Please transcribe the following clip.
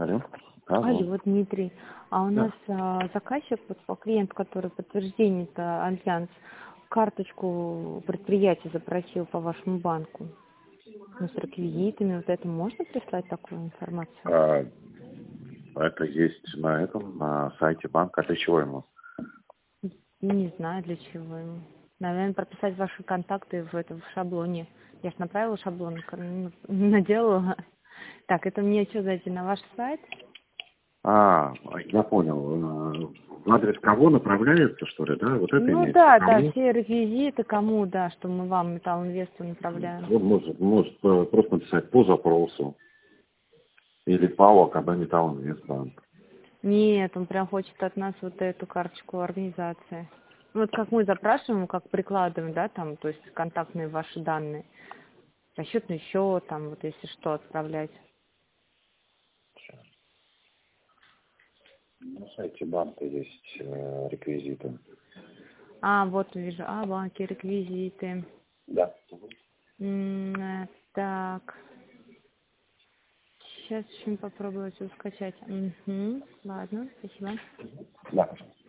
Алло. Алло. Алло, Дмитрий. А у нас Да. заказчик, клиент, который подтверждение это Альянс, карточку предприятия запросил по вашему банку. Ну, с реквизитами, вот это можно прислать такую информацию? А, это есть на этом, на сайте банка. А для чего ему? Не знаю, для чего ему. Наверное, прописать ваши контакты в шаблоне. Я ж направила шаблон, наделала. Так, это мне что, зайти на ваш сайт? Я понял. В адрес кого направляется, что ли, да? Вот это Ну имеется? да, да, Кому? все реквизиты, кому, да, что мы вам, Металл Инвесту, направляем. Он может просто написать по запросу. Или ПАО АКБ Металл Инвестбанк. Нет, он прям хочет от нас вот эту карточку организации. Ну, вот как мы запрашиваем, как прикладываем, да, там, то есть контактные ваши данные, расчетный счет, там, вот если что, отправлять. На сайте банка есть реквизиты. Вот вижу, банки, реквизиты. Да. Так, сейчас еще попробую все скачать. Ладно, спасибо. Да.